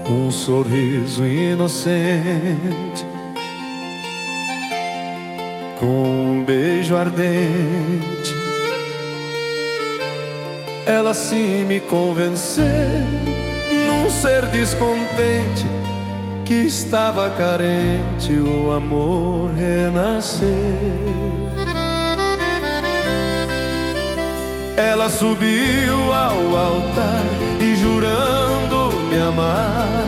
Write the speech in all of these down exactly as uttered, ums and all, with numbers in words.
um sorriso inocente, com um beijo ardente. Ela sim me convenceu, num ser descontente que estava carente, o amor renasceu. Ela subiu ao altar e jurando me amar,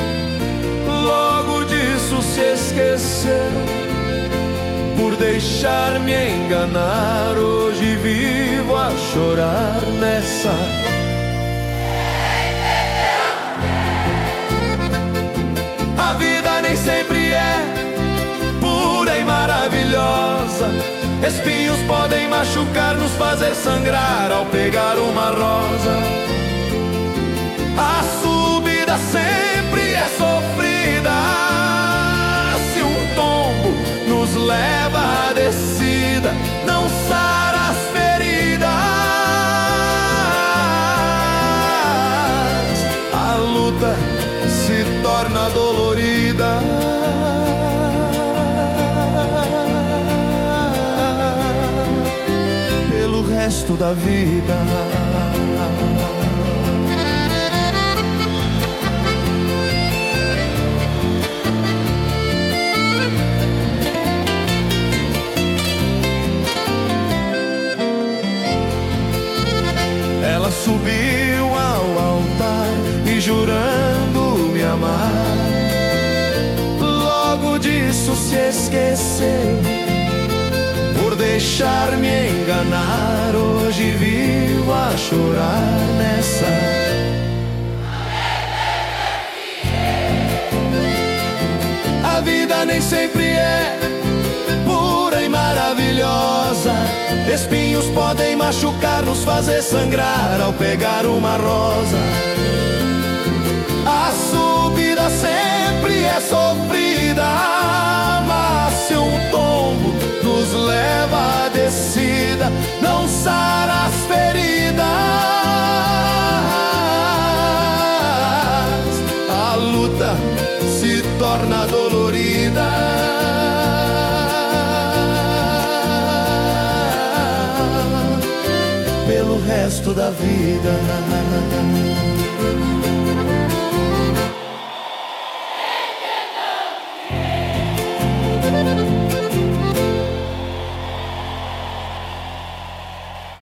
logo disso se esqueceu, por deixar me enganar. Hoje vivo a chorar nessa. A vida nem sempre é pura e maravilhosa. Espinhos podem machucar, nos fazer sangrar ao pegar uma rosa. A subida sempre é sofrida, se um tombo nos leva à descida, não sara as feridas. A luta se torna dolorida, pelo resto da vida. Ela subiu ao altar e jurando me amar, logo disso se esqueceu, por deixar me enganar. Hoje vivo a chorar nessa. A vida nem sempre é pura e maravilhosa. Espinhos podem machucar, nos fazer sangrar ao pegar uma rosa. A subida sempre é sofrida, mas se um tombo nos leva à descida, não sara as feridas. A luta se torna dolorida, pelo resto da vida.